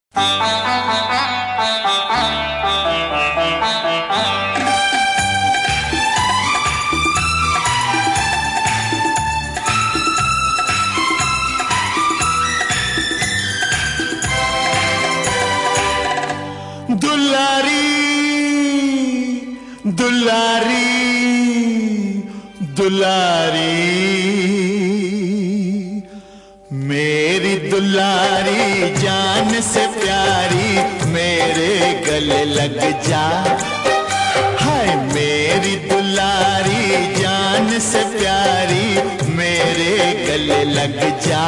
दुलारी दुलारी दुलारी मेरी दुलारी जान से प्यारी मेरे गले लग जा। हाय मेरी दुलारी जान से प्यारी मेरे गले लग जा।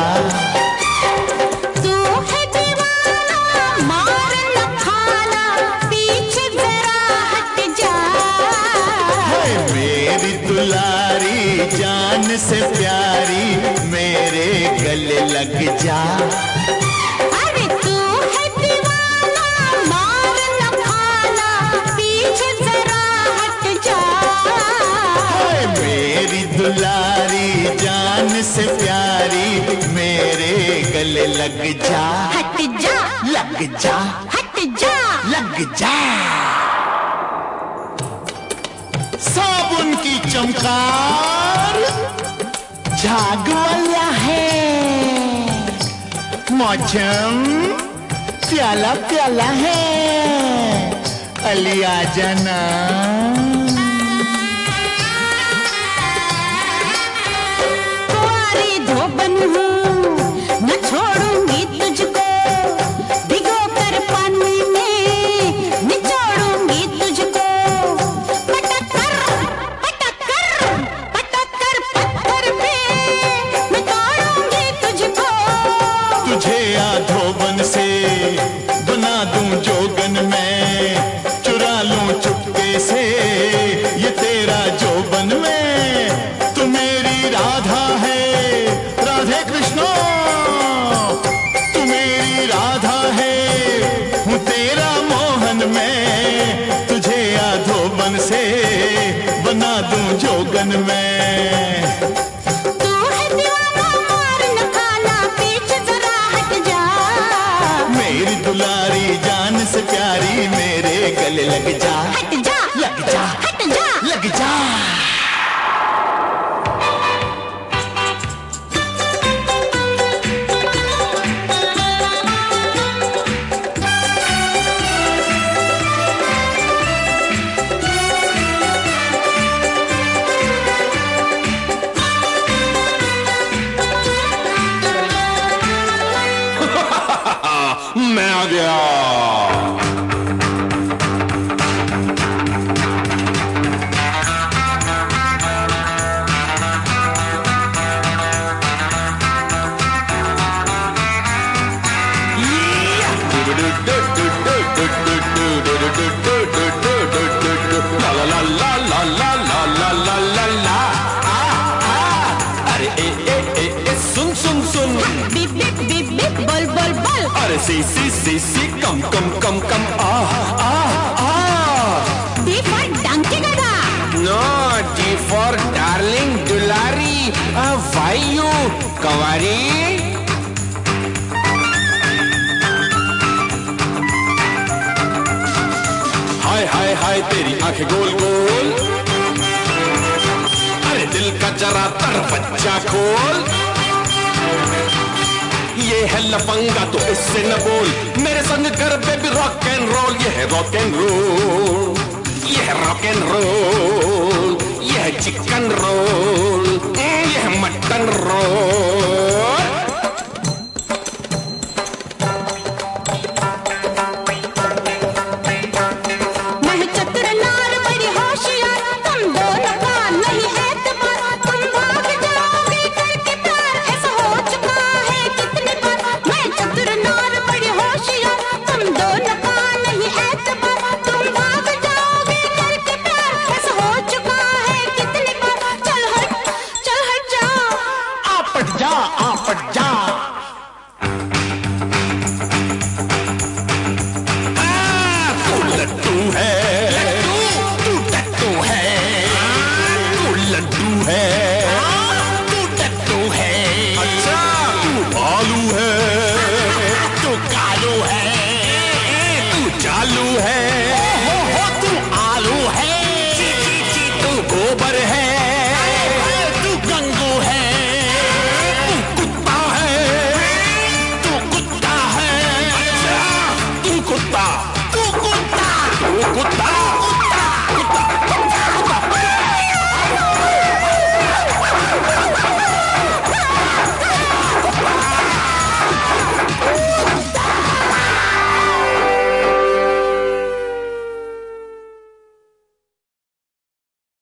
दुलारी जान से प्यारी मेरे गले लग जा। अरे तू है दीवाना मार न खाना पीछे जरा हट जा। मेरी दुलारी जान से प्यारी मेरे गले लग जा। हट जा लग जा हट जा लग जा। साबुन की चमकार झाग वाला है, मौसम प्याला प्याला है। अली आ जाना। कुंवारी धोबन हूँ न छोड़ूंगी तुझको, भिगो कर पानी में निचोड़ूंगी तुझको। पटक कर पत्थर पे मैं तोड़ूंगी तुझको। तुझे आधोबन से बना दूं जोगन में, चुरा लूं चुपके से ये तेरा जोबन में। तू मेरी राधा है राधे कृष्ण, तू मेरी राधा है हूँ तेरा मोहन में। तुझे आधोबन से बना दूं जोगन में। दुलारी जान से प्यारी मेरे गले लग जा। हट जा लग जा हट जा लग जा। मैं आ गया। ला ला ला ला ला ला ला ला ला ला। अरे ए सुन सुन सुन। बिप बिप बिप बिप बोल बोल बोल। अरे C come come come come आ आ आ। डी फॉर डंकी गधा। नो डी फॉर डार्लिंग दुलारी। वाई यू कंवारी। हाय हाय हाय तेरी आंखें गोल गोल। अरे दिल का जरा दरवाजा खोल। ये है लफंगा तो इससे न बोल, मेरे संग कर बेबी रॉक एंड रोल। ये है रॉक एंड रोल, ये है रॉक एंड रोल, ये है चिकन रोल, ये है मटन रोल।